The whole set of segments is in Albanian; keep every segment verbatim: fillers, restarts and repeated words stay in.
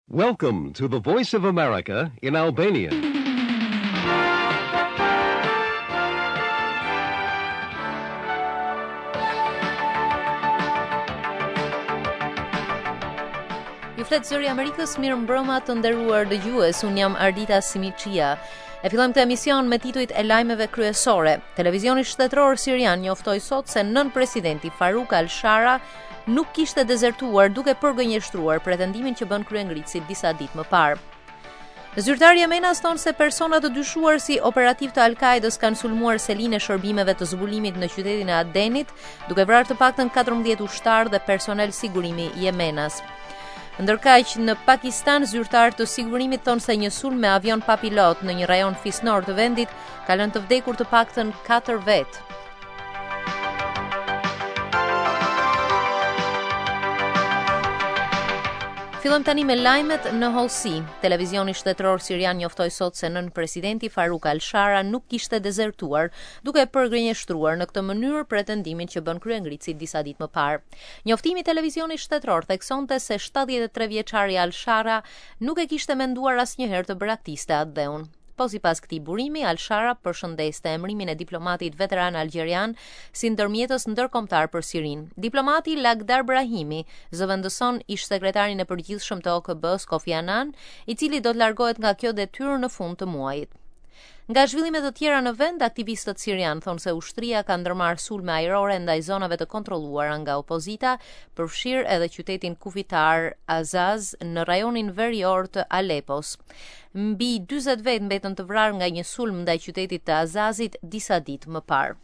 Welcome to the Voice of America in Albanian. Ju flet zëri i Amerikës, mirë mbrëma të nderuar dëgjues, un jam Ardita Simiçia. E fillojmë këtë emision me titujt e lajmeve kryesore. Televizioni shtetëror sirian njoftoi sot se nën presidenti Farouk al-Shara nuk kishte dezertuar duke përgënjeshtruar pretendimin që bën kryengritësi disa ditë më parë. Zyrtari Jemenas thonë se persona të dyshuar si operativ të Al-Qaedës kanë sulmuar selinë e shërbimeve të zbulimit në qytetin e Adenit, duke vrarë të paktën katërmbëdhjetë ushtarë dhe personel sigurimi Jemenas. Ndërkaq, në Pakistan, zyrtarë të sigurimit thonë se një sulm me avion pa pilot në një rajon fisnor të vendit ka lënë të vdekur të paktën katër vetë. Fillojmë tani me lajmet në hollësi. Televizioni shtetëror sirian njoftoi sot se nën presidenti Farouk al-Shara nuk kishte dezertuar, duke përgënjeshtruar në këtë mënyrë pretendimin që bën kryengritësi disa ditë më parë. Njoftimi i televizionit shtetëror theksonte se shtatëdhjetë e tre vjeçari al-Shara nuk e kishte menduar asnjëherë të braktiste atë dheun. Po sipas këtij burimi, al-Shara përshëndeste emrimin e diplomatit veteran algjerian si ndërmjetës ndërkombëtar për Sirinë. Diplomati Lagdar Brahimi zëvendëson ish sekretarin e përgjithshëm të O K B-s Kofi Annan, i cili do të largohet nga kjo detyrë në fund të muajit. Nga zhvillimet të tjera në vend, aktivistët sirian thonë se ushtria ka ndërmarrë sulme ajrore ndaj zonave të kontrolluara nga opozita, përfshirë edhe qytetin kufitar Azaz në rajonin verior të Alepos. Mbi dyzet vetë mbetën të vrarë nga një sulm ndaj qytetit të Azazit disa ditë më parë.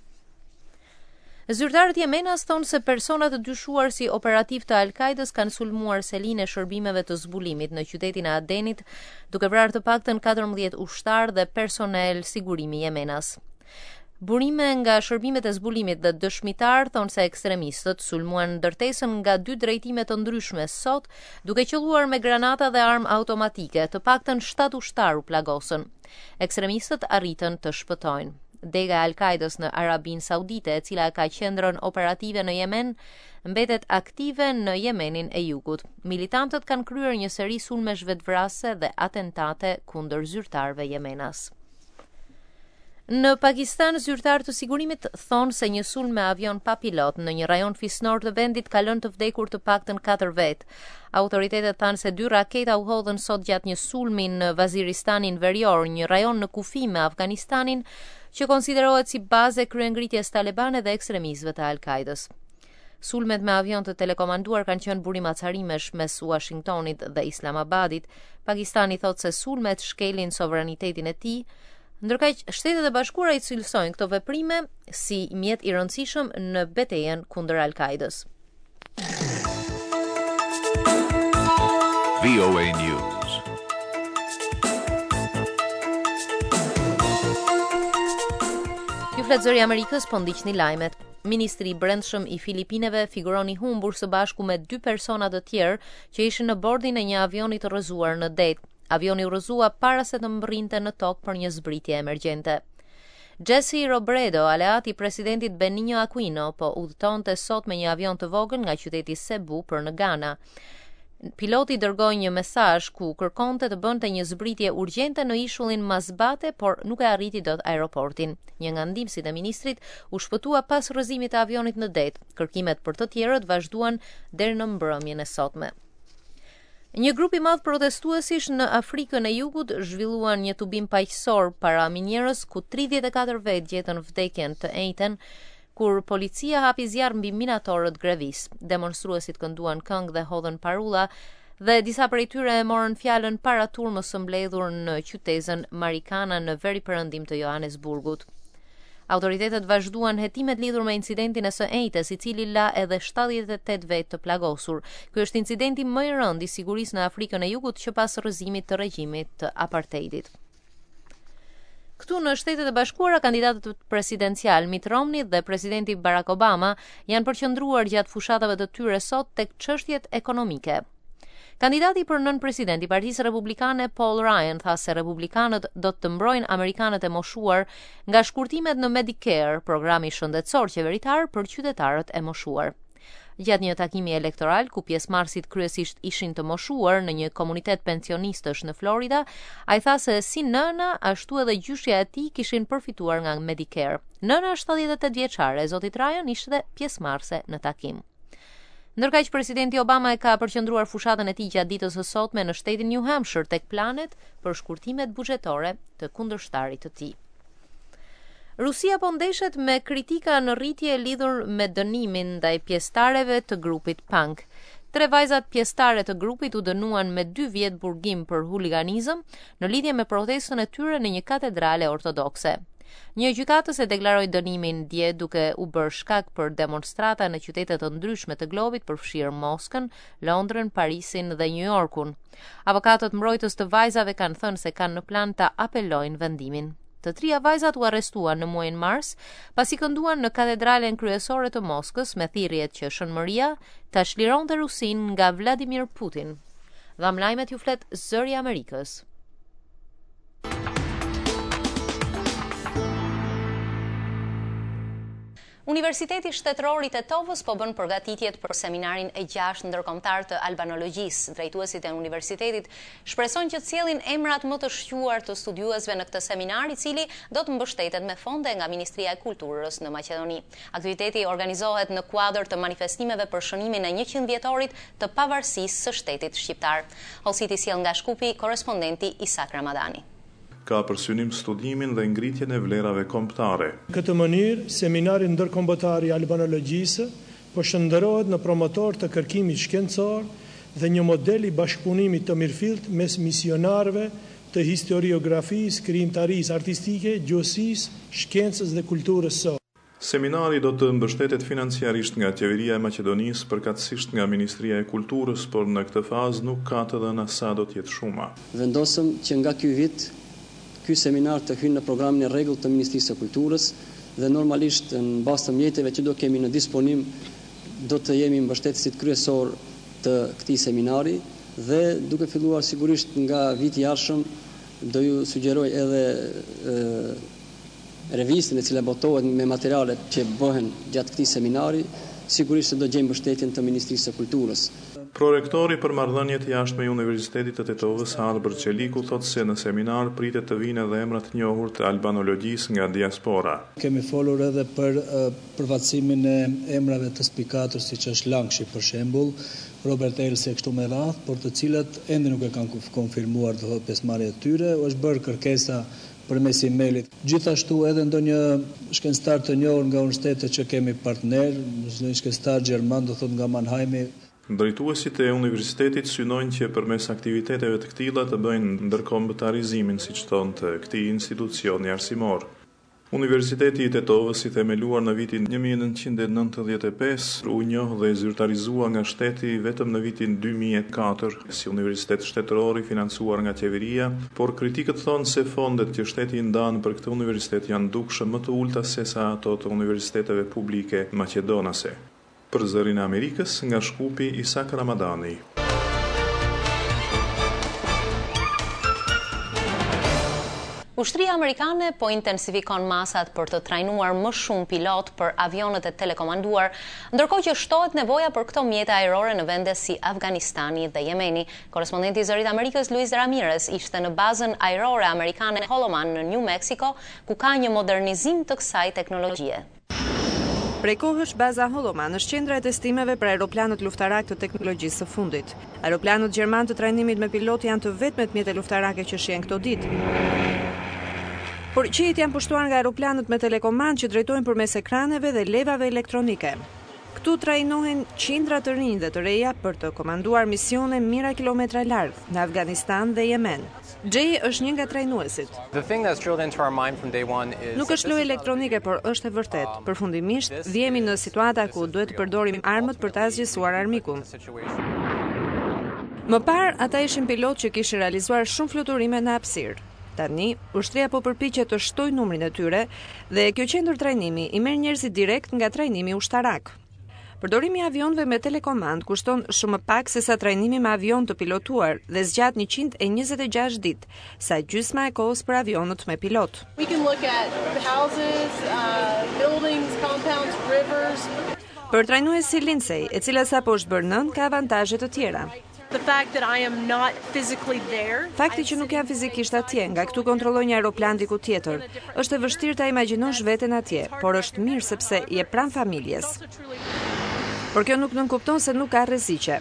Zyrtarët Jemenas thonë se persona të dyshuar si operativ të Al-Qaedës kanë sulmuar selinë e shërbimeve të zbulimit në qytetin e Adenit, duke vrarë të paktën katërmbëdhjetë ushtarë dhe personel sigurimi Jemenas. Burime nga shërbimet e zbulimit dhe dëshmitar thonë se ekstremistët sulmuan ndërtesën nga dy drejtime të ndryshme sot, duke qelluar me granata dhe armë automatike, të paktën shtatë ushtarë u plagosën. Ekstremistët arritën të shpëtojnë. Dega e Al-Qaedës në Arabinë Saudite, e cila ka qendrën operative në Yemen, mbetet aktive në Yemenin e Jugut. Militantët kanë kryer një seri sulmesh vetvrasëse dhe atentate kundër zyrtarëve Jemenas. Në Pakistan, zyrtarë të sigurimit thonë se një sulm me avion pa pilot në një rajon fisnor të vendit ka lënë të vdekur të paktën katër vetë. Autoritetet thanë se dy raketa u hodhën sot gjatë një sulmi në Vaziristanin Verior, një rajon në kufi me Afganistanin, që konsiderohet si bazë e kryengritjes talebane dhe ekstremistëve të Al-Qaedës. Sulmet me avion të telekomanduar kanë qenë burim acarimesh mes Washingtonit dhe Islamabadit. Pakistani thotë se sulmet shkelin sovranitetin e tij, ndërkaq Shtetet e Bashkuara i cilësojnë këto veprime si mjet i rëndësishëm në betejën kundër Al-Qaedës. V O A News. Ju flet zëri i Amerikës, po ndiqni lajmet. Ministri i Brendshëm i Filipineve figuron i humbur së bashku me dy persona të tjerë që ishin në bordin e një avioni të rrëzuar në det. Avioni u rrëzua para se të mbërrinte në tokë për një zbritje emergjente. Jesse Robredo, aleat i presidentit Benigno Aquino, po udhëtonte sot me një avion të vogël nga qyteti Cebu për në Ghana. Piloti dërgoi një mesazh ku kërkonte të bënte një zbritje urgjente në ishullin Masbate, por nuk e arriti dot aeroportin. Një nga ndihmësit e ministrit u shpëtua pas rrëzimit të avionit në det. Kërkimet për të tjerët vazhduan deri në mbrëmjen e sotme. Një grup i madh protestuesish në Afrikën e Jugut zhvilluan një tubim paqësor para minjerës ku tridhjetë e katër vetë gjetën vdekjen të njëjtën, kur policia hapi zjarr mbi minatorët grevis. Demonstruesit kënduan këngë dhe hodhën parulla dhe disa prej tyre e morën fjalën para turmës së mbledhur në qytetin Marikana në veriperëndim të Johannesburgut. Autoritetet vazhduan hetimet lidhur me incidentin e së njëjtës, i cili la edhe shtatëdhjetë e tetë vetë të plagosur. Ky është incidenti më i rëndë i sigurisë në Afrikën e Jugut që pas rrëzimit të regjimit të apartheidit. Këtu në Shtetet e Bashkuara, kandidatët presidencial Mitt Romney dhe presidenti Barack Obama janë përqendruar gjatë fushatave të tyre sot tek çështjet ekonomike. Kandidati për nën president i Partisë Republikane Paul Ryan tha se republikanët do të mbrojnë amerikanët e moshuar nga shkurtimet në Medicare, programi shëndetësor qeveritar për qytetarët e moshuar. Gjatë një takimi elektoral ku pjesëmarrësit kryesisht ishin të moshuar në një komunitet pensionistësh në Florida, ai tha se si nëna ashtu edhe gjyshja e tij kishin përfituar nga Medicare. Nëna shtatëdhjetë e tetë vjeçare, zoti Tryon, ishte pjesëmarrëse në takim. Ndërkaq presidenti Obama e ka përqendruar fushatën e tij gjatë ditës së sotme në shtetin New Hampshire tek planet për shkurtimet buxhetore të kundërshtarit të tij. Rusia po ndeshet me kritika në rritje lidhur me dënimin ndaj pjesëtarëve të grupit punk. Tre vajzat pjesëtare të grupit u dënuan me dy vjet burgim për huliganizëm në lidhje me protestën e tyre në një katedrale ortodokse. Një gjykatës e deklaroi dënimin dje duke u bërë shkak për demonstrata në qytete të ndryshme të globit, përfshirë Moskën, Londrën, Parisin dhe New Yorkun. Avokatët mbrojtës të vajzave kanë thënë se kanë në plan ta apelojnë vendimin. Të trija vajzat u arrestuan në muajin mars, pasi kënduan në katedralen kryesore të Moskës me thirrjet që Shënmëria ta çlironte Rusinë nga Vladimir Putin. Dham lajmet ju flet Zëri i Amerikës. Universiteti Shtetëror i Tetovës po bën përgatitjet për seminarin e gjashtë ndërkombëtar të albanologjisë. Drejtuesit e universitetit shpresojnë që të sjellin emrat më të shquar të studiuesve në këtë seminar, i cili do të mbështetet me fonde nga Ministria e Kulturës në Maqedoni. Aktiviteti organizohet në kuadër të manifestimeve për shënimin e njëqind vjetorit të pavarësisë së shtetit shqiptar. Hollësiti sjell nga Shkupi korespondenti Isak Ramadani. Ka për synim studimin dhe ngritjen e vlerave kombëtare. Në këtë mënyrë, seminari ndërkombëtar i albanologjisë po shndërrohet në promotor të kërkimit shkencor dhe një model i bashkëpunimit të mirëfillt mes misionarëve të historiografisë, krijimtarisë artistike, gjuhësisë, shkencës dhe kulturës së. Seminari do të mbështetet financiarisht nga Qeveria e Maqedonisë, përkatësisht nga Ministria e Kulturës, por në këtë fazë nuk ka të dhëna sa do të jetë shuma. Vendosëm që nga ky vit ky seminar të hynë në programin e rregullt të Ministrisë së Kulturës dhe normalisht në bazë të mjeteve që do kemi në disponim do të jemi mbështetësit kryesor të këtij seminari dhe duke filluar sigurisht nga viti i ardhshëm do ju sugjeroj edhe e, revistën e cila botohet me materialet që bëhen gjatë këtij seminari, sigurisht se do gjejmë mbështetjen të Ministrisë së Kulturës. Prorektori për marrëdhëniet jashtme i Universitetit të Tetovës, Albert Çeliku, thotë se në seminar pritet të vinë edhe emra të njohur të albanologjisë nga diaspora. Kemi folur edhe për uh, përfaqësimin e emrave të spikatur siç është Langshi për shembull, Robert Else kështu me radhë, por të cilët ende nuk e kanë konfirmuar të pjesëmarrjet e tyre, është bërë kërkesa përmes emailit. Gjithashtu edhe ndonjë shkencëtar të njohur nga universitetet që kemi partner, një shkencëtar gjerman, do thotë nga Mannheim. Drejtuesit e universitetit synojnë që përmes aktiviteteve të këtilla të bëjnë ndërkombëtarizimin, siç thonë, të këtij institucioni arsimor. Universiteti i Tetovës, i themeluar në vitin një mijë e nëntëqind e nëntëdhjetë e pesë, u njoh dhe zyrtarizua nga shteti vetëm në vitin dy mijë e katër si universitet shtetëror i financuar nga qeveria, por kritikët thonë se fondet që shteti i ndan për këtë universitet janë dukshëm më të ulta se sa ato të universiteteve publike maqedonase. Për Zërin e Amerikës, nga Shkupi, Isak Ramadani. Ushtria amerikane po intensifikon masat për të trajnuar më shumë pilot për avionet e telekomanduar, ndërkohë që shtohet nevoja për këto mjete ajrore në vende si Afganistani dhe Jemeni. Korespondenti i Zërit Amerikës Luis Ramirez ishte në bazën ajrore amerikane Holloman në New Mexico, ku ka një modernizim të kësaj teknologjie. Prej kohësh, baza Holloman është qendra e testimeve për aeroplanët luftarak të teknologjisë së fundit. Aeroplanët gjerman të trajnimit me pilot janë të vetmet mjete luftarake që shihen këto ditë. Por qiejt janë pushtuar nga aeroplanët me telekomand që drejtojnë përmes ekraneve dhe levave elektronike. Këtu trajnohen qindra të rinj dhe të reja për të komanduar misione mijëra kilometra larg në Afganistan dhe Yemen. Jay është një nga trajnuesit. Nuk është lojë elektronike, por është e vërtet. Përfundimisht, vjemi në situata ku duhet të përdorim armët për të asgjësuar armikun. Më parë, ata ishin pilot që kishin realizuar shumë fluturime në hapësirë. Tani, ushtria po përpiqet të shtojë numrin e tyre dhe kjo qendër trajnimi i merr njerëzit direkt nga trajnimi ushtarak. Përdorimi i avionëve me telekomand kushton shumë më pak se sa trajnimi me avion të pilotuar dhe zgjat njëqind e njëzet e gjashtë ditë, sa gjysma e kohës për avionët me pilot. Për trajnues si Lindsay, e cila sapo është bërë nën, ka avantazhe të tjera. The fact that I am not physically there. Fakti që nuk jam fizikisht atje, nga këtu kontrolloj një aeroplan diku tjetër. Është e vështirë ta imagjinosh veten atje, por është mirë sepse je pranë familjes. Por kjo nuk nënkupton se nuk ka rreziqe.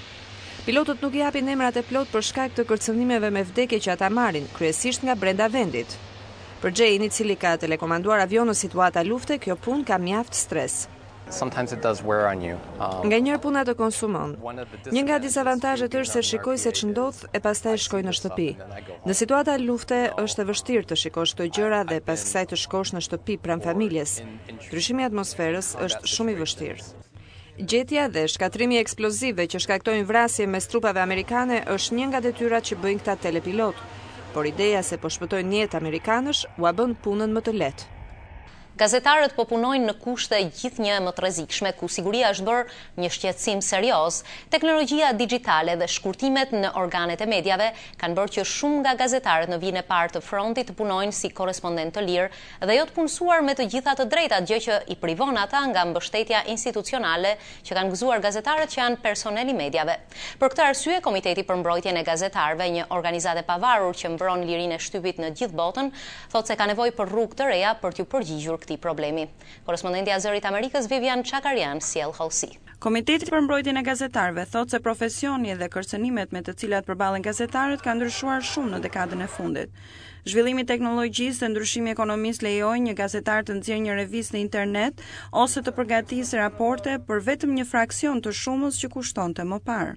Pilotët nuk i japin emrat e plot për shkak të kërcënimeve me vdekje që ata marrin, kryesisht nga brenda vendit. Për Jane, i cili ka telekomanduar avion në situata lufte, kjo punë ka mjaft stres. Sometimes it does wear on you. Um, Nga njëherë puna të konsumon. Një nga dizavantazhet është se shikoj se ç'ndodh e pastaj shkoj në shtëpi. Në situata lufte është e vështirë të shikosh këto gjëra dhe pas kësaj të shkosh në shtëpi pranë familjes. Ndryshimi i atmosferës është shumë i vështirë. Gjetja dhe shkatrimi i eksplozive që shkaktojnë vrasje mes trupave amerikane është një nga detyrat që bëjnë këta telepilot, por ideja se po shpëtojnë jetë amerikanësh ua bën punën më të lehtë. Gazetarët po punojnë në kushte gjithnjë më të rrezikshme, ku siguria është bërë një shqetësim serioz. Teknologjia digjitale dhe shkurtimet në organet e mediave kanë bërë që shumë nga gazetarët në vijën e parë të frontit të punojnë si korrespondent të lirë dhe jo të punësuar me të gjitha të drejtat, gjë që i privon ata nga mbështetja institucionale që kanë gëzuar gazetarët që janë personel i mediave. Për këtë arsye, Komiteti për Mbrojtjen e Gazetarëve, një organizatë e pavarur që mbron lirinë e shtypit në gjithë botën, thotë se ka nevojë për rrugë të reja për t'u përgjigjur këtij problemi. Korrespondenti i Azërit Amerikës Vivian Çakarian sjell hollësi. Komiteti për Mbrojtjen e Gazetarëve thotë se profesioni dhe kërcënimet me të cilat përballen gazetarët kanë ndryshuar shumë në dekadën e fundit. Zhvillimi i teknologjisë dhe ndryshimi i ekonomisë lejojnë një gazetar të nxjerrë një revistë në internet ose të përgatisë raporte për vetëm një fraksion të shumës që kushtonte më parë.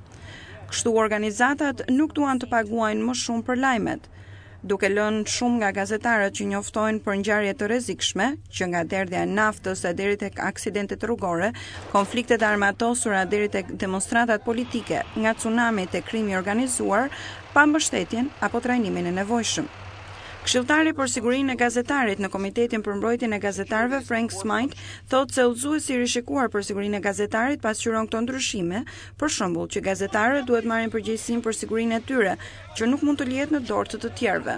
Kështu organizatat nuk duan të paguajnë më shumë për lajmet, duke lënë shumë nga gazetarët që njoftojnë për ngjarje të rrezikshme, që nga derdhja e naftës deri tek aksidentet rrugore, konfliktet armatosura deri tek demonstratat politike, nga tsunami tek krimi i organizuar, pa mbështetjen apo trajnimin e nevojshëm. Këshilltari për sigurinë e gazetarit në Komitetin për Mbrojtjen e Gazetarëve, Frank Smite, thotë se udhëzuesi i rishikuar për sigurinë e gazetarit pasqyron këto ndryshime, për shembull që gazetarët duhet marrin përgjegjësinë për sigurinë e tyre, që nuk mund të lihet në dorë të të tjerëve.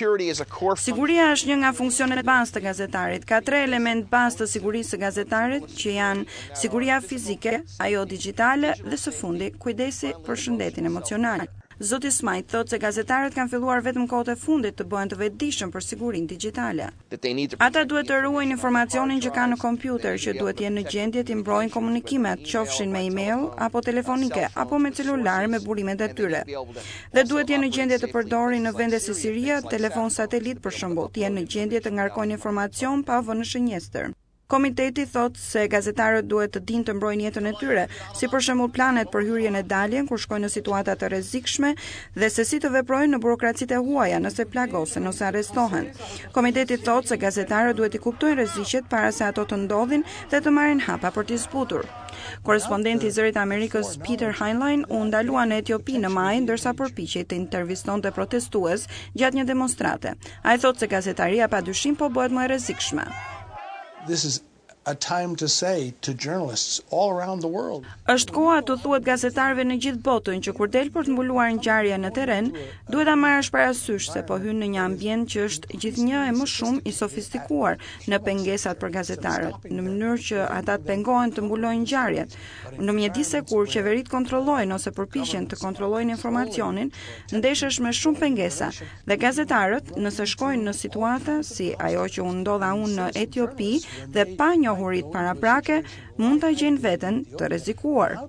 Siguria është një nga funksionet bazë të gazetarit. Ka tre element bazë të sigurisë së gazetarit, që janë siguria fizike, ajo digjitale dhe së fundi kujdesi për shëndetin emocional. Zoti Smite thotë se gazetarët kanë filluar vetëm kohët e fundit të bëhen të vetëdijshëm për sigurinë digjitale. Ata duhet të ruajnë informacionin që kanë në kompjuter, që duhet jenë në gjendje të mbrojnë komunikimet, qofshin me email apo telefonike, apo me celular me burimet e tyre. Dhe duhet jenë në gjendje të përdorin në vende si Siria, telefon satelit për shembull, të jenë në gjendje të ngarkojnë informacion pa vënë shënjestër. Komiteti thotë se gazetarët duhet të dinë të mbrojnë jetën e tyre, si për shembull planet për hyrjen e daljen kur shkojnë në situata të rrezikshme dhe se si të veprojnë në burokracitë e huaja nëse plagosen ose arrestohen. Komiteti thotë se gazetarët duhet i kuptojnë rreziqet para se ato të ndodhin dhe të marrin hapa për t'i zbutur. Korrespondenti i Zërit Amerikës Peter Heinlein u ndalua në Etiopi në maj ndërsa përpiqej të intervistonte protestues gjatë një demonstrate. Ai thotë se gazetaria padyshim po bëhet më e rrezikshme. This is a time to say to journalists all around the world. Është koha të thuhet gazetarëve në gjithë botën që kur del për të mbuluar ngjarje në terren, duhet ta marrësh parasysh se po hyn në një ambient që është gjithnjë e më shumë i sofistikuar në pengesat për gazetarët, në mënyrë që ata të pengohen të mbulojnë ngjarjet. Në mjedise kur qeveritë kontrollojnë ose përpiqen të kontrollojnë informacionin, ndeshesh me shumë pengesa dhe gazetarët, nëse shkojnë në situata si ajo që u ndodha unë në Etiopi dhe pa njohurit paraprake, mund të gjejnë veten të rrezikuar.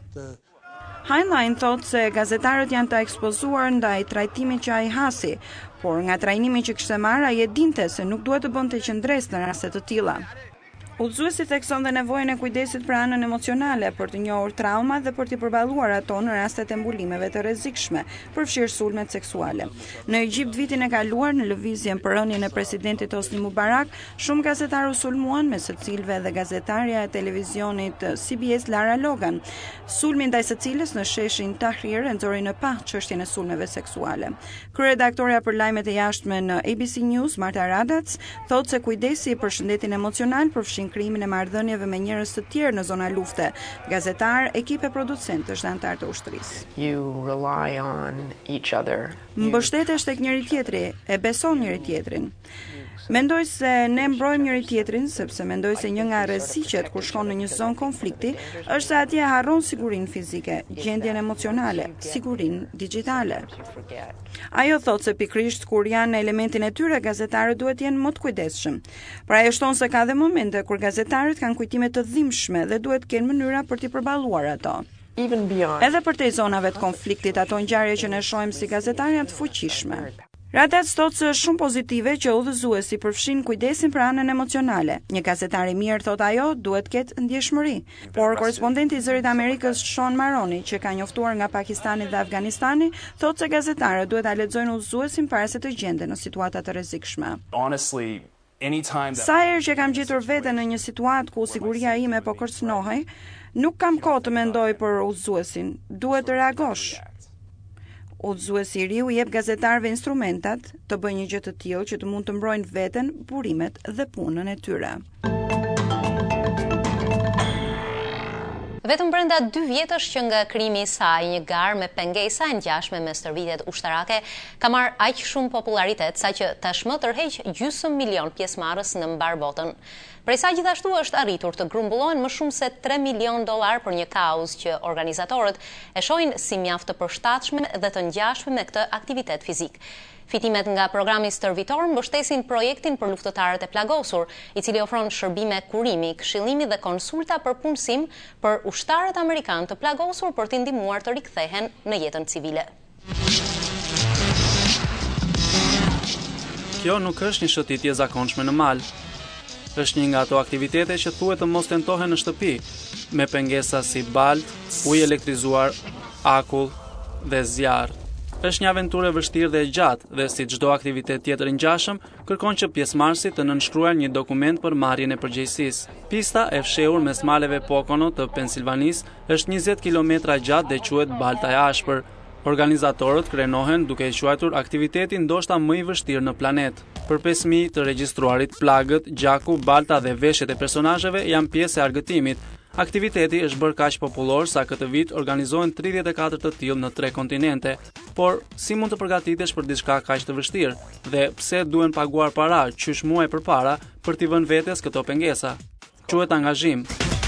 Heinlein thotë se gazetarët janë të ekspozuar ndaj trajtimit që ai hasi, por nga trajnimi që kishte marrë ai e dinte se nuk duhet të bënte qëndres në raste të tilla. Udhëzuesi thekson dhe nevojën e kujdesit për anën emocionale, për të njohur trauma dhe për t'i përballuar ato në rastet e mbulimeve të rrezikshme, përfshirë sulmet seksuale. Në Egjipt vitin e kaluar në lëvizjen për rënien e presidentit Hosni Mubarak, shumë gazetarë u sulmuan, me së cilëve dhe gazetarja e televizionit C B S Lara Logan, sulmi ndaj së cilës në sheshin Tahrir e nxori në pa çështjen e sulmeve seksuale. Kryeredaktorja për lajmet e jashtme në A B C News, Marta Raddatz, thotë se kujdesi për shëndetin emocional përfshin krimin e marrëdhënieve me njerëz të tjerë në zona lufte, gazetar, ekipe producentësh dhe anëtar të ushtrisë. You rely on each other. Mbështetesh tek njëri tjetri, e beson njëri tjetrin. Mendoj se ne mbrojmë njëri tjetrin, sepse mendoj se një nga rreziqet kur shkon në një zonë konflikti është se atje harron sigurinë fizike, gjendjen emocionale, sigurinë digjitale. Ajo thot se pikrisht kur janë në elementin e tyre, gazetarët duhet jenë më të kujdesshëm. Pra e shton se ka dhe momente kur gazetarët kanë kujtime të dhimbshme dhe duhet të kenë mënyra për t'i përballuar ato. Edhe për te zonave të konfliktit, ato ngjarje që ne shohim si gazetarë janë të fuqishme. Radat thot se është shumë pozitive që udhëzuesi përfshin kujdesin për anën emocionale. Një gazetar i mirë, thot ajo, duhet ketë ndjeshmëri. Por korespondenti i Zërit Amerikës Sean Maroni, që ka njoftuar nga Pakistani dhe Afganistani, thot se gazetarët duhet ta lexojnë udhëzuesin para se të gjenden në situata të rrezikshme. Honestly, anytime that... Sa herë që kam gjetur veten në një situatë ku siguria ime po kërcënohej, nuk kam kohë të mendoj për udhëzuesin. Duhet të reagosh. Udhëzuesi i riu i jep gazetarëve instrumentat të bëjnë një gjë të tillë që të mund të mbrojnë veten, burimet dhe punën e tyre. Vetëm brenda dy vjetësh që nga krijimi i saj, një garë me pengesa e ngjashme me stërvitjet ushtarake ka marrë aq shumë popularitet sa që tashmë tërheq gjysmë milion pjesëmarrës në mbar botën. Prej sa gjithashtu është arritur të grumbullohen më shumë se tre milion dollar për një kauzë që organizatorët e shohin si mjaft të përshtatshme dhe të ngjashme me këtë aktivitet fizik. Fitimet nga programi stërvitor mbështesin projektin për luftëtarët e plagosur, i cili ofron shërbime kurimi, këshillimi dhe konsulta për punësim për ushtarët amerikanë të plagosur për t'i ndihmuar të rikthehen në jetën civile. Kjo nuk është një shëtitje zakonshme në mal. Është një nga ato aktivitete që thuhet të mos tentohen në shtëpi, me pengesa si balt, ujë elektrizuar, akull dhe zjarr. Është një aventurë e vështirë dhe e gjatë dhe si çdo aktivitet tjetër i ngjashëm, kërkon që pjesëmarrësit të nënshkruajnë një dokument për marrjen e përgjegjësisë. Pista e fshehur mes maleve Pocono të Pensilvanisë është njëzet kilometra gjatë dhe quhet Balta e Ashpër. Organizatorët krenohen duke e quajtur aktivitetin ndoshta më i vështirë në planet. Për pesë mijë të regjistruarit, plagët, gjaku, balta dhe veshjet e personazheve janë pjesë e argëtimit. Aktiviteti është bërë kaq popullor sa këtë vit organizohen tridhjetë e katër të tillë në tre kontinente. Por si mund të përgatitesh për diçka kaq të vështirë dhe pse duhen paguar para qysh muaj përpara për t'i vënë vetes këto pengesa? Quhet angazhim.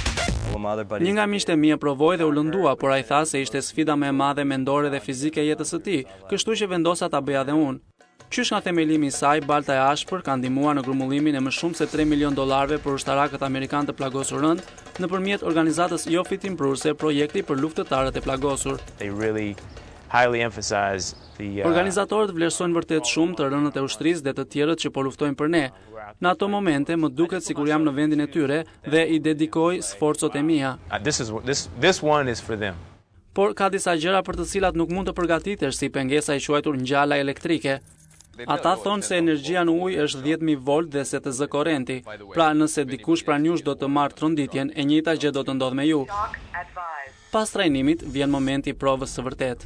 Një nga miqtë e mi e provoi dhe u lëndua, por ai tha se ishte sfida më e madhe mendore dhe fizike e jetës së tij, kështu që vendosa ta bëja edhe unë. Qysh nga themelimi i saj, Balta e Ashpër ka ndihmuar në grumbullimin e më shumë se tre milion dollarëve për ushtarakët amerikanë të plagosur rënd nëpërmjet organizatës jo fitimprurse Projekti për luftëtarët e plagosur. They really highly emphasize the uh... Organizatorët vlerësojnë vërtet shumë të rënët e ushtrisë dhe të tjerët që po luftojnë për ne. Në ato momente më duket sikur jam në vendin e tyre dhe i dedikoj sforcot e mia. Uh, this is this this one is for them. Por ka disa gjëra për të cilat nuk mund të përgatitesh, si pengesa e quajtur ngjala elektrike. Ata thonë se energjia në ujë është dhjetë mijë volt dhe se të zë korrenti. Pra nëse dikush pranë jush do të marrë tronditjen, e njëjta gjë do të ndodhë me ju. Pas trajnimit vjen momenti i provës së vërtet.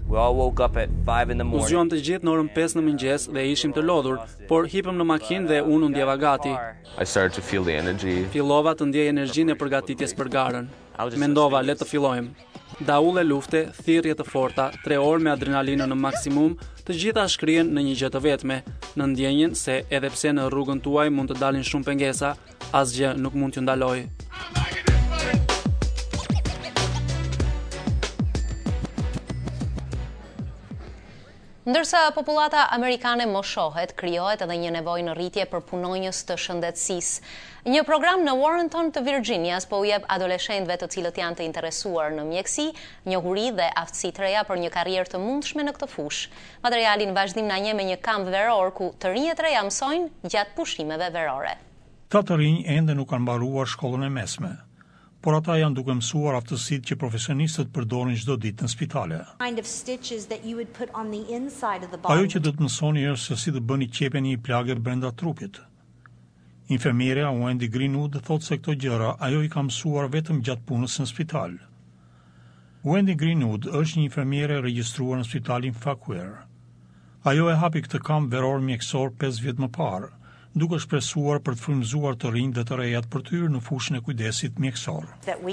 U zgjuam të gjithë në orën pesë në mëngjes dhe ishim të lodhur, por hipëm në makinë dhe unë u ndjeva gati. Fillova të ndjej energjinë e përgatitjes për garën. Mendova, le të fillojmë. Daulle lufte, thirrje të forta, tre orë me adrenalinën në maksimum, të gjitha shkrihen në një gjë të vetme, në ndjenjen se edhe pse në rrugën tuaj mund të dalin shumë pengesa, asgjë nuk mund t'ju ndalojë. Ndërsa popullata amerikane moshohet, krijohet edhe një nevojë në rritje për punonjës të shëndetësisë. Një program në Warrenton të Virginias po u jep adoleshentëve të cilët janë të interesuar në mjeksi, njohuri dhe aftësi të reja për një karrierë të mundshme në këtë fushë. Materialin vazhdim na njeh me një kamp veror ku të rinjët e reja mësojnë gjatë pushimeve verore. Ka të rinj ende nuk kanë mbaruar shkollën e mesme, por ata janë duke mësuar aftësitë që profesionistët përdorin çdo ditë në spitale. Ajo që do të mësoni është se si të bëni qepjen e një plage brenda trupit. Infermierja Wendy Greenwood thotë se këto gjëra ajo i ka mësuar vetëm gjatë punës në spital. Wendy Greenwood është një infermiere regjistruar në spitalin Fauquier. Ajo e hapi këtë kamp veror mjekësor pesë vjet më parë, duke shpresuar për të frymëzuar të rinj dhe të rejat për të hyrë në fushën e kujdesit mjekësor.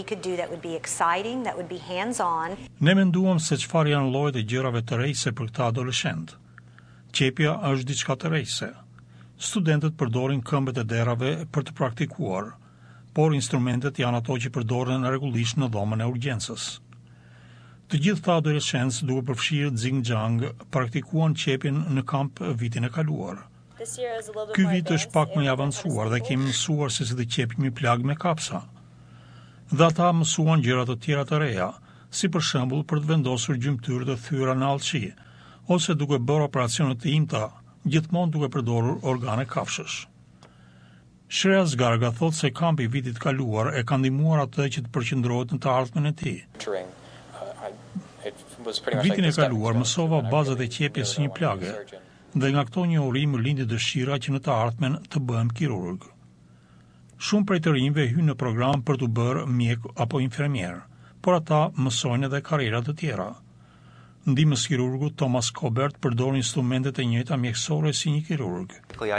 Ne menduam se çfarë janë llojet e gjërave të rejse për këta adoleshent. Qepja është diçka të rejse. Studentët përdorin këmbët e derave për të praktikuar, por instrumentet janë ato që përdoren rregullisht në dhomën e urgjencës. Të gjithë ta adolescentës duke përfshirë Xinjiang praktikuan qepjen në kamp vitin e kaluar. Ky vit është pak më i avancuar dhe kemi mësuar se si të qepim një plag me kapsa. Dhe ata mësuan gjëra të tjera të reja, si për shembull për të vendosur gjymtyrë të thyra në allçi, ose duke bërë operacione të imta, gjithmonë duke përdorur organe kafshësh. Shreya Zgarga thot se kampi i vitit kaluar e ka ndihmuar atë që të përqendrohet në të ardhmen e tij. Vitin e kaluar mësova bazat e qepjes së një plage, dhe nga këto njohuri më lindi dëshira që në të ardhmen të bëhem kirurg. Shumë prej të rinjve hynë në program për të bërë mjek apo infermier, por ata mësojnë edhe karriera të tjera. Ndihmës kirurgu Thomas Cobert përdor instrumentet e njëjta mjekësore si një kirurg.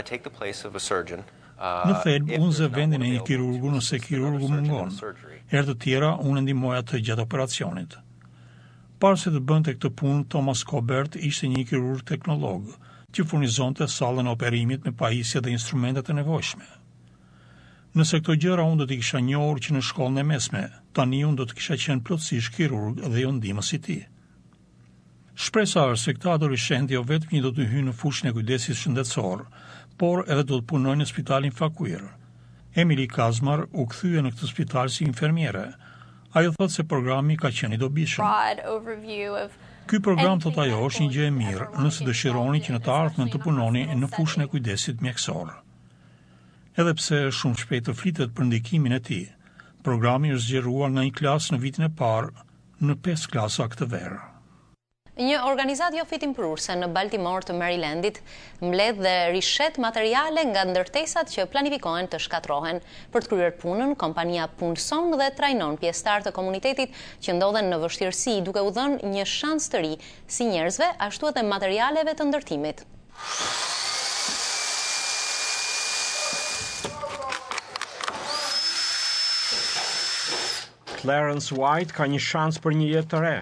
Në thelb, unë zë vendin e një kirurgu nëse kirurgu mungon. Herë të tjera, unë ndihmoj atë gjatë operacionit. Parë se të bënte këtë punë, Thomas Cobert ishte një kirurg teknolog, që furnizonte sallën e operimit me pajisje dhe instrumentet e nevojshme. Nëse këto gjëra unë do t'i kisha njohur që në shkollën e mesme, tani unë do të kisha qenë plotësisht kirurg dhe jo ndihmës i tij. Shpresa është se këta adoleshent jo vetëm një do të hyjnë në fushën e kujdesit shëndetësor, por edhe do të punojnë në spitalin Fakuir. Emily Kazmar u kthye në këtë spital si infermiere. Ajo thotë se programi ka qenë i dobishëm. Ky program, thot ajo, është një gjë e mirë nëse dëshironi që në të ardhmen të punoni në fushën e kujdesit mjekësor. Edhe pse shumë shpejt të flitet për ndikimin e tij, programi është zgjeruar nga një klasë në vitin e parë në pesë klasa këtë verë. Një organizatë jo fitimprurse në Baltimore të Marylandit mbledh dhe rishet materiale nga ndërtesat që planifikohen të shkatrohen. Për të kryer punën, kompania punëson dhe trajnon pjesëtar të komunitetit që ndodhen në vështirësi, duke u dhënë një shans të ri si njerëzve, ashtu edhe materialeve të ndërtimit. Clarence White ka një shans për një jetë të re.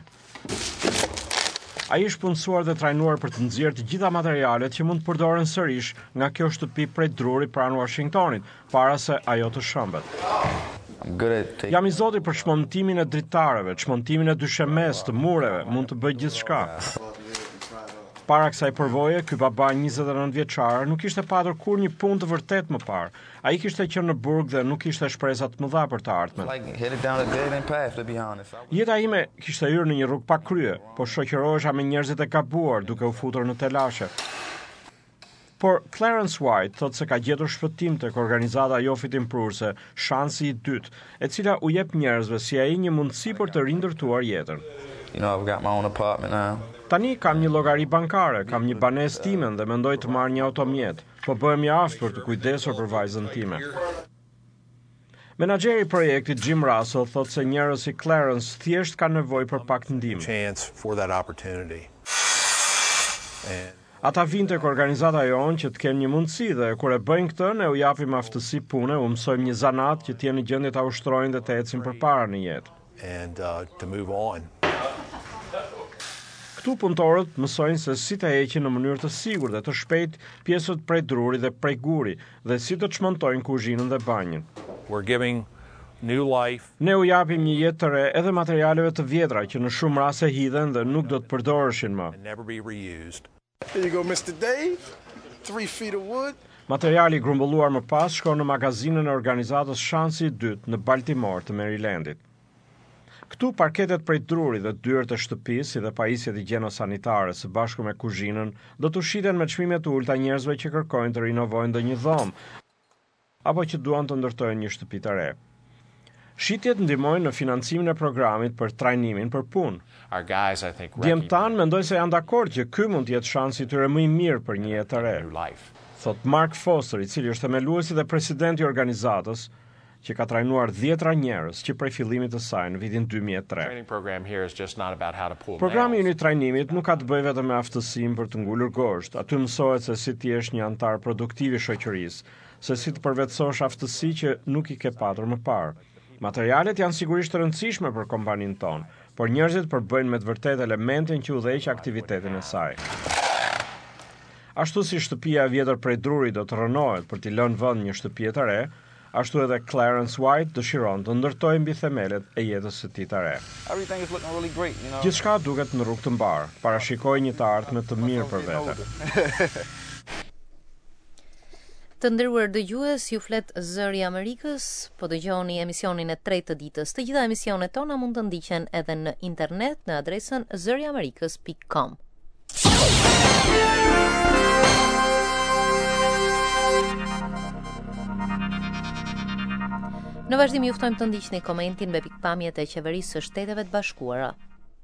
Ai është punësuar dhe trajnuar për të nxjerrë të gjitha materialet që mund të përdoren sërish nga kjo shtëpi prej Drurit pranë Washingtonit, para se ajo të shëmbet. Jam i zoti për çmontimin e dritareve, çmontimin e dyshemes të mureve, mund të bëj gjithçka. Para kësaj përvoje, ky baba njëzet e nëntë vjeçar nuk kishte patur kur një punë të vërtet më parë. Ai kishte qenë në burg dhe nuk kishte shpresa të mëdha për të ardhmen. Jeta ime kishte hyrë në një rrugë pa krye, po shoqërohesha me njerëzit e gabuar duke u futur në telashe. Por Clarence White thot se ka gjetur shpëtim tek organizata jo fitimprurse, Shansi i dytë, e cila u jep njerëzve si ai një mundësi për të rindërtuar jetën. You know, I've got my own apartment now. Tani kam një llogari bankare, kam një banesë time dhe mendoj të marr një automjet, po bëhem i aftë për të kujdesur për vajzën time. Menaxheri i projektit Jim Russell thot se njerëz si Clarence thjesht kanë nevojë për pak ndihmë. Chance for that opportunity. And ata vinë tek organizata jonë që të kenë një mundësi dhe kur e bëjnë këtë ne u japim aftësi pune, u mësojmë një zanat që të jenë në gjendje ta ushtrojnë dhe të ecin përpara në jetë. And uh, to move on. Këtu punëtorët mësojnë se si të heqin në mënyrë të sigurt dhe të shpejt pjesët prej drurit dhe prej guri dhe si të çmontojnë kuzhinën dhe banjën. We're giving new life. Ne u japim një jetë të re edhe materialeve të vjetra që në shumë raste hidhen dhe nuk do të përdoreshin më. Never be reused. Here you go, Mister Dave. Three feet of wood. Materiali i grumbulluar më pas shkon në magazinën e organizatës Shansi i dytë në Baltimore të Marylandit. Këtu parketet prej drurit dhe dyert e shtëpisë si dhe pajisjet higjieno-sanitare së bashku me kuzhinën do të shiten me çmime të ulta njerëzve që kërkojnë të rinovojnë ndonjë dhomë apo që duan të ndërtojnë një shtëpi të re. Shitjet ndihmojnë në financimin e programit për trajnimin për punë. Djemt tanë mendojnë se janë dakord që ky mund të jetë shansi i tyre më i mirë për një jetë të re. Thot Mark Foster, i cili është themeluesi dhe presidenti i organizatës, që ka trajnuar dhjetra njerëz që prej fillimit të saj në vitin dy mijë e tre. Programi i trajnimit nuk ka të bëjë vetëm me aftësinë për të ngulur gosht, aty mësohet se si të jesh një antar produktiv i shoqërisë, se si të përvetësosh aftësi që nuk i ke patur më parë. Materialet janë sigurisht të rëndësishme për kompaninë tonë, por njerëzit përbëjnë me të vërtetë elementin që udhëheq aktivitetin e saj. Ashtu si shtëpia e vjetër prej Drurit do të rënohet për t'i lënë vend një shtëpie të re, ashtu edhe Clarence White dëshiron të ndërtojë mbi themelet e jetës së tij të re. Everything is looking really great, you know. Gjithçka duket në rrugë të mbar, parashikoj një të ardhme të mirë për vete. Të nderuar dëgjues, ju flet Zëri i Amerikës, po dëgjoni emisionin e tretë të ditës. Të gjitha emisionet tona mund të ndiqen edhe në internet në adresën zëri amerikës pikë com. Në vazhdim ju ftojmë të ndiqni komentin me pikpamjet e Qeverisë së Shteteve të Bashkuara.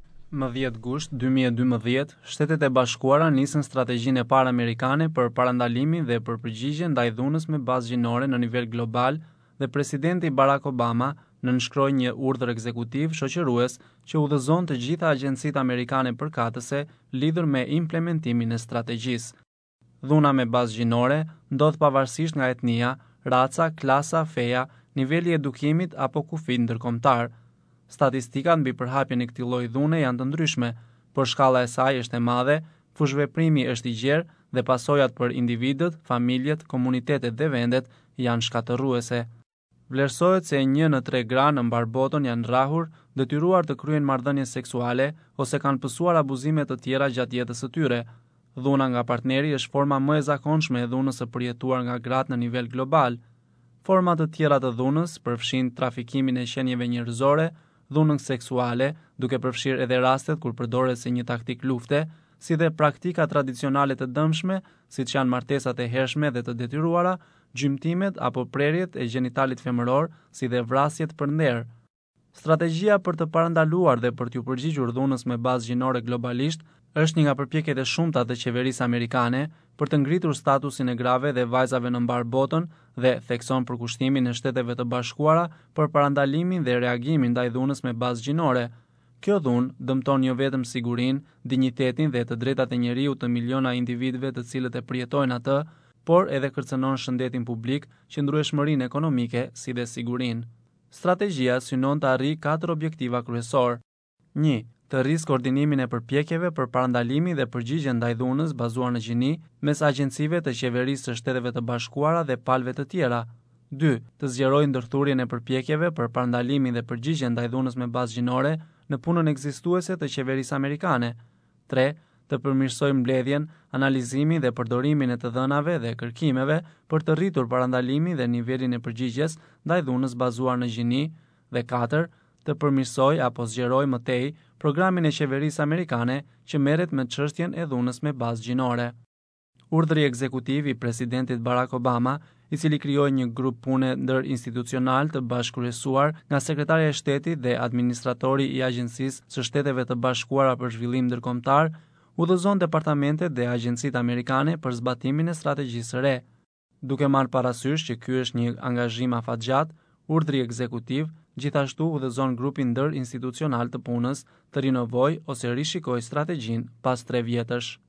Më dhjetë gusht dy mijë e dymbëdhjetë, Shtetet e Bashkuara nisën strategjinë e parë amerikane për parandalimin dhe për përgjigje ndaj dhunës me bazë gjinore në nivel global dhe presidenti Barack Obama nënshkroi një urdhër ekzekutiv shoqërues që udhëzon të gjitha agjencitë amerikane përkatëse lidhur me implementimin e strategjisë. Dhuna me bazë gjinore ndodh pavarësisht nga etnia, raca, klasa, feja, niveli i edukimit apo kufit ndërkombëtar. Statistikat mbi përhapjen e këtij lloji dhune janë të ndryshme, por shkalla e saj është e madhe, fushveprimi është i gjerë dhe pasojat për individët, familjet, komunitetet dhe vendet janë shkatërruese. Vlerësohet se një në tre gra në mbar botën janë rrahur, detyruar të kryejnë marrëdhënie seksuale ose kanë pësuar abuzime të tjera gjatë jetës së tyre. Dhuna nga partneri është forma më e zakonshme e dhunës së përjetuar nga gratë në nivel global. Forma të tjera të dhunës përfshin trafikimin e qenieve njerëzore, dhunën seksuale, duke përfshirë edhe rastet kur përdoret si një taktik lufte, si dhe praktika tradicionale të dëmshme, siç janë martesat e hershme dhe të detyruara, gjymtimet apo prerjet e gjenitalit femëror, si dhe vrasjet për nder. Strategjia për të parandaluar dhe për t'u përgjigjur dhunës me bazë gjinore globalisht është një nga përpjekjet e shumta të qeverisë amerikane për të ngritur statusin e grave dhe vajzave në mbar botën dhe thekson përkushtimin e Shteteve të Bashkuara për parandalimin dhe reagimin ndaj dhunës me bazë gjinore. Kjo dhunë dëmton jo vetëm sigurinë, dinjitetin dhe të drejtat e njeriut të miliona individëve të cilët e përjetojnë atë, por edhe kërcënon shëndetin publik, qëndrueshmërinë ekonomike si dhe sigurinë. Strategjia synon të arrijë katër objektiva kryesor. një. Të rrisë koordinimin e përpjekjeve për parandalimin dhe përgjigjen ndaj dhunës bazuar në gjini mes agjencive të qeverisë së Shteteve të Bashkuara dhe palëve të tjera. dy. Të zgjerojë ndërthurjen e përpjekjeve për parandalimin dhe përgjigjen ndaj dhunës me bazë gjinore në punën ekzistuese të qeverisë amerikane. tre. Të përmirësojë mbledhjen, analizimin dhe përdorimin e të dhënave dhe kërkimeve për të rritur parandalimin dhe nivelin e përgjigjes ndaj dhunës bazuar në gjini dhe katër. Të përmirësojë apo zgjerojë më tej programin e qeverisë amerikane që merret me çështjen e dhunës me bazë gjinore. Urdhri ekzekutiv i presidentit Barack Obama, i cili krijoi një grup pune ndërinstitucional të bashkëkryesuar nga sekretarja e shtetit dhe administratori i Agjencisë së Shteteve të Bashkuara për Zhvillim Ndërkombëtar, udhëzon departamentet dhe agjencitë amerikane për zbatimin e strategjisë së re. Duke marrë parasysh që ky është një angazhim afatgjat, urdhri ekzekutiv gjithashtu udhëzon grupin ndërinstitucional të punës të rinovojë ose rishikojë strategjinë pas tre vjetësh.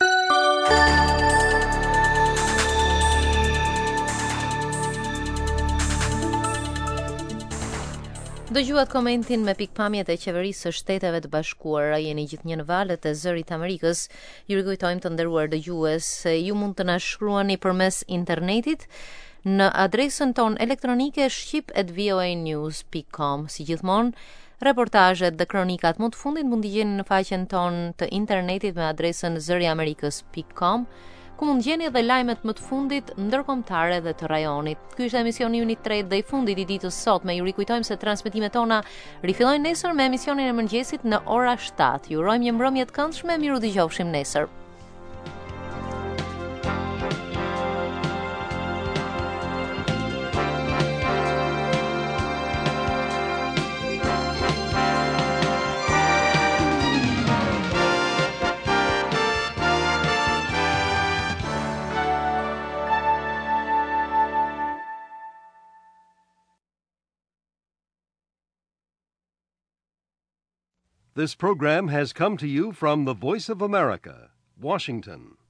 Dëgjuat komentin me pikpamjet e Qeverisë së Shteteve të Bashkuara. Jeni gjithnjë në valët e Zërit të Amerikës. Ju rikujtojmë të nderuar dëgjues se ju mund të na shkruani përmes internetit në adresën ton elektronike shqip at voanews dot com. Si gjithmonë, reportazhet dhe kronikat më të fundit mund t'i gjeni në faqen ton të internetit me adresën zëri amerikës dot com, ku mund gjeni edhe lajmet më të fundit ndërkombëtare dhe të rajonit. Ky është emisioni ynë i tretë dhe i fundit i ditës sotme. Ju rikujtojmë se transmetimet tona rifillojnë nesër me emisionin e mëngjesit në ora shtatë. Ju urojmë një mbrëmje të këndshme, miru dëgjofshim nesër. This program has come to you from the Voice of America, Washington.